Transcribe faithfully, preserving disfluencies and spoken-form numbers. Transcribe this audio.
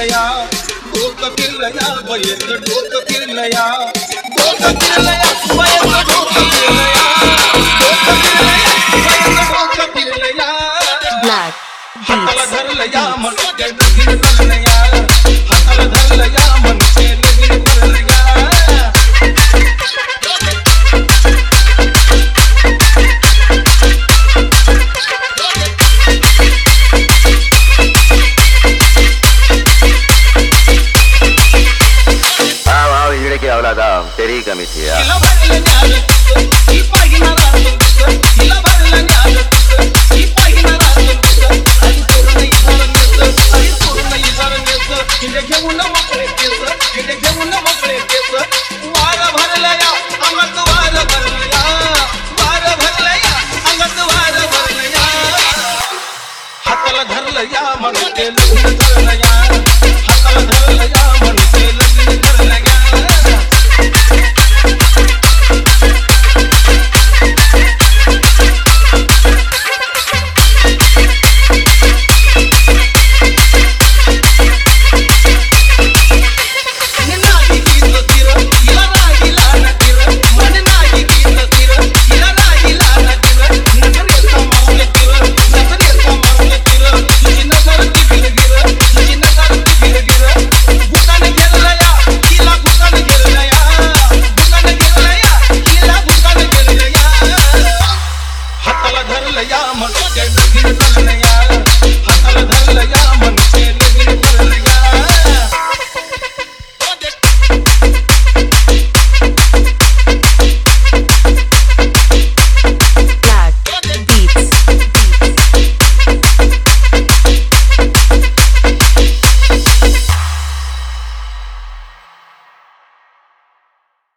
फिरलया डोकं फिरलया बयेच डोकं फिरलया डोकं फिरलया बयेच डोकं फिरलया डोकं फिरलया बयेच डोकं फिरलया हाताला धरलया म्हणजे लगीन करलया हाताला धरलया म्हणजे लगीन करलया तेरी कमी थी यार हाताला धरलया म्हणजे लगीन करलया हाताला धरलया म्हणजे लगीन करलया हाताला धरलया म्हणजे लगीन करलया हाताला धरलया म्हणजे लगीन करलया